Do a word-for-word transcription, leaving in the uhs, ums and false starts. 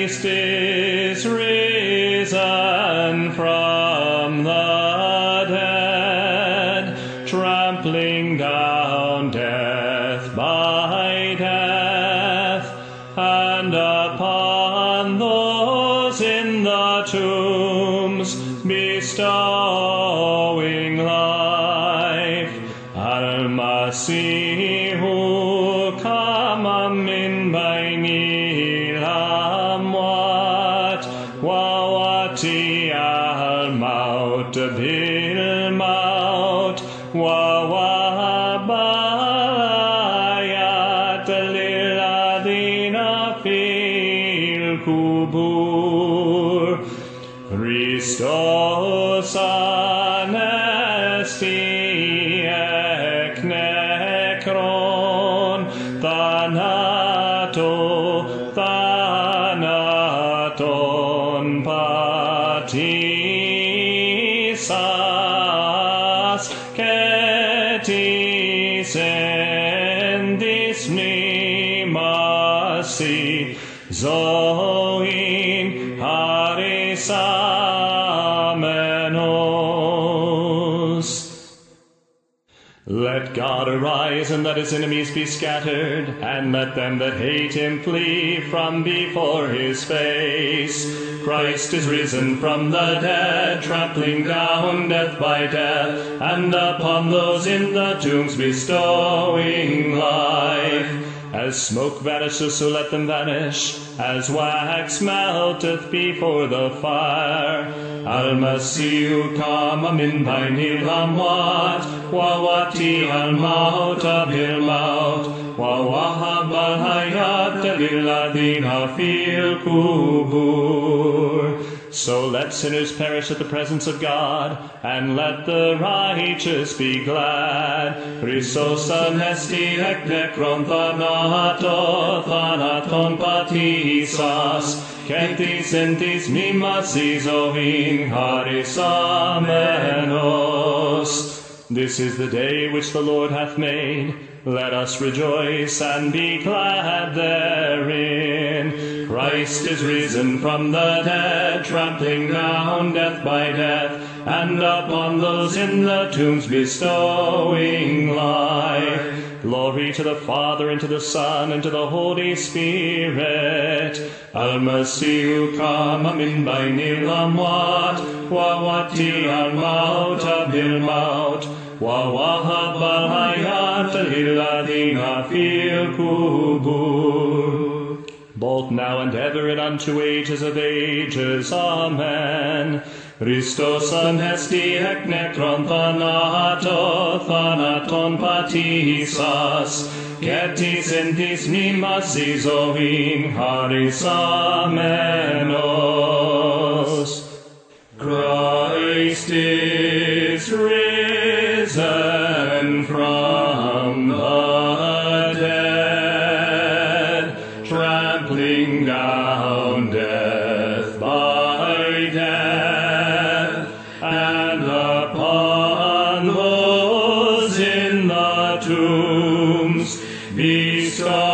Christ is risen from the dead, trampling down death by death, and upon those in the tombs bestowing life. Al-Masihu kamam min bayni al-amwat, wawati al-maut bil-maut, wawabayat lil-ladina fil-kubur. Christos anesti ek nekron, thanato, thanaton patisas, ketis endis mimasi, zoin harisamenos. Let God arise, and let his enemies be scattered, and let them that hate him flee from before his face. Christ is risen from the dead, trampling down death by death, and upon those in the tombs bestowing life. As smoke vanishes, so let them vanish, as wax melteth before the fire. Al-Masihu kama min bayni al-amwat, wawati al-maut bil-maut, wawahab al-hayat lil-ladina fil-kubur. So let sinners perish at the presence of God, and let the righteous be glad. Christos anesti ek nekron thanato, thanaton patisas, ketis entis mimasis ovin harisamenos. This is the day which the Lord hath made. Let us rejoice and be glad therein. Christ is risen from the dead, trampling down death by death, and upon those in the tombs bestowing life. Glory to the Father, and to the Son, and to the Holy Spirit. Al-Masihu kama min bayni al-amwat, wawati al-maut bil-maut, wawahab al-hayat lil-ladina fil-kubur. Both now and ever and unto ages of ages. Amen. Christos anesti ek nekron thanato, thanaton patisas, ketis entis mimasis ovin harisamenos. Christ is risen from the dead, trampling down death by death, and upon those in the tombs bestowing